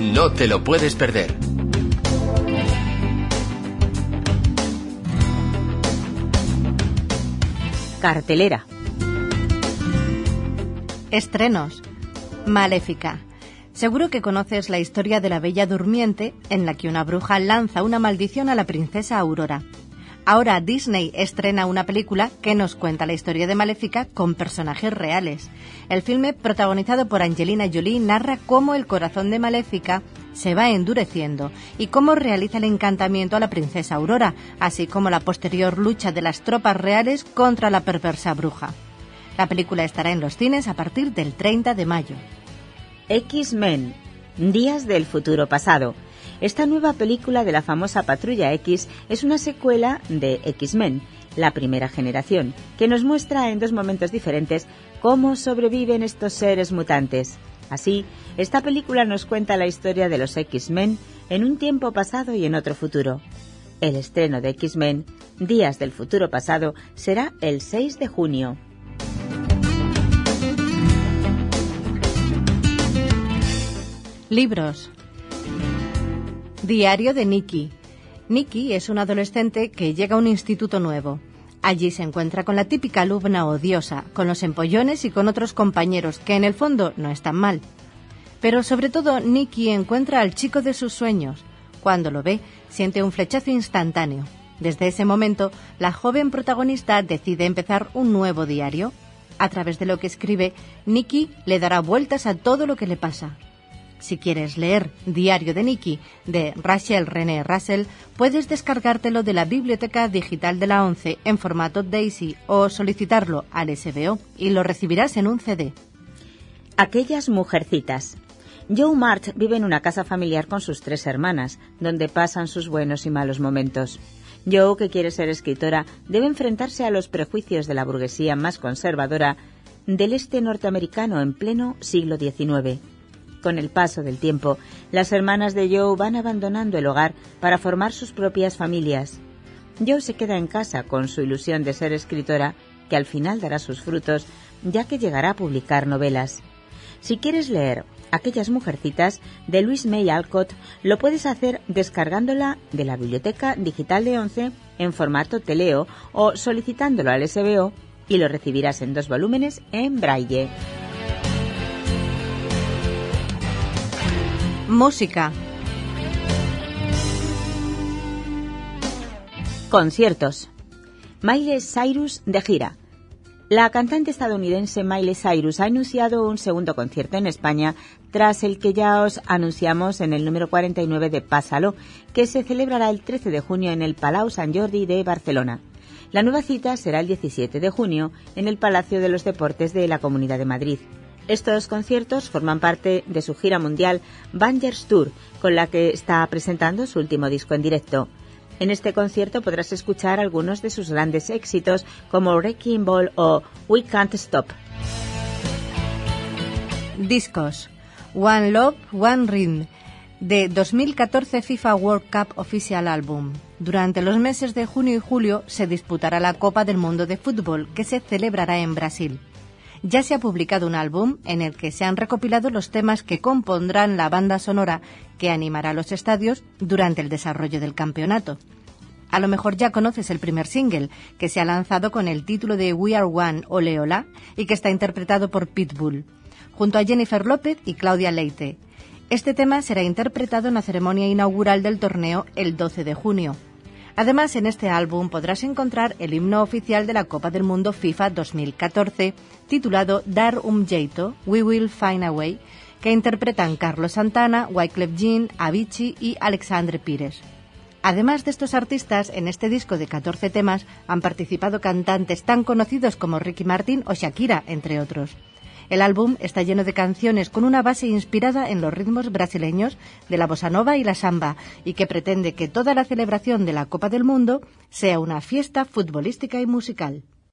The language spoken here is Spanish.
No te lo puedes perder. Cartelera. Estrenos. Maléfica. Seguro que conoces la historia de la Bella Durmiente, en la que una bruja lanza una maldición a la princesa Aurora. Ahora Disney estrena una película que nos cuenta la historia de Maléfica con personajes reales. El filme, protagonizado por Angelina Jolie, narra cómo el corazón de Maléfica se va endureciendo y cómo realiza el encantamiento a la princesa Aurora, así como la posterior lucha de las tropas reales contra la perversa bruja. La película estará en los cines a partir del 30 de mayo. X-Men, Días del futuro pasado. Esta nueva película de la famosa Patrulla X es una secuela de X-Men, la primera generación, que nos muestra en dos momentos diferentes cómo sobreviven estos seres mutantes. Así, esta película nos cuenta la historia de los X-Men en un tiempo pasado y en otro futuro. El estreno de X-Men, Días del futuro pasado, será el 6 de junio. Libros. Diario de Nikki. Nikki es una adolescente que llega a un instituto nuevo. Allí se encuentra con la típica alumna odiosa, con los empollones y con otros compañeros que en el fondo no están mal. Pero sobre todo Nikki encuentra al chico de sus sueños. Cuando lo ve, siente un flechazo instantáneo. Desde ese momento, la joven protagonista decide empezar un nuevo diario. A través de lo que escribe, Nikki le dará vueltas a todo lo que le pasa. Si quieres leer Diario de Nikki, de Rachel René Russell, puedes descargártelo de la Biblioteca Digital de la ONCE en formato DAISY o solicitarlo al SBO y lo recibirás en un CD. Aquellas mujercitas. Jo March vive en una casa familiar con sus 3 hermanas, donde pasan sus buenos y malos momentos. Jo, que quiere ser escritora, debe enfrentarse a los prejuicios de la burguesía más conservadora del este norteamericano en pleno siglo XIX. Con el paso del tiempo, las hermanas de Joe van abandonando el hogar para formar sus propias familias. Joe se queda en casa con su ilusión de ser escritora, que al final dará sus frutos, ya que llegará a publicar novelas. Si quieres leer Aquellas mujercitas, de Louise May Alcott, lo puedes hacer descargándola de la Biblioteca Digital de ONCE en formato teleo o solicitándolo al SBO y lo recibirás en 2 volúmenes en braille. Música. Conciertos. Miley Cyrus de gira. La cantante estadounidense Miley Cyrus ha anunciado un segundo concierto en España tras el que ya os anunciamos en el número 49 de Pásalo, que se celebrará el 13 de junio en el Palau Sant Jordi de Barcelona. La nueva cita será el 17 de junio en el Palacio de los Deportes de la Comunidad de Madrid. Estos conciertos forman parte de su gira mundial Bangers Tour, con la que está presentando su último disco en directo. En este concierto podrás escuchar algunos de sus grandes éxitos como Wrecking Ball o We Can't Stop. Discos. One Love, One Ring, de 2014 FIFA World Cup Official Album. Durante los meses de junio y julio se disputará la Copa del Mundo de Fútbol, que se celebrará en Brasil. Ya se ha publicado un álbum en el que se han recopilado los temas que compondrán la banda sonora que animará los estadios durante el desarrollo del campeonato. A lo mejor ya conoces el primer single, que se ha lanzado con el título de We Are One, Ole Ola, y que está interpretado por Pitbull, junto a Jennifer López y Claudia Leite. Este tema será interpretado en la ceremonia inaugural del torneo el 12 de junio. Además, en este álbum podrás encontrar el himno oficial de la Copa del Mundo FIFA 2014, titulado Dar Jeito, We Will Find a Way, que interpretan Carlos Santana, Wyclef Jean, Avicii y Alexandre Pires. Además de estos artistas, en este disco de 14 temas han participado cantantes tan conocidos como Ricky Martin o Shakira, entre otros. El álbum está lleno de canciones con una base inspirada en los ritmos brasileños de la bossa nova y la samba, y que pretende que toda la celebración de la Copa del Mundo sea una fiesta futbolística y musical.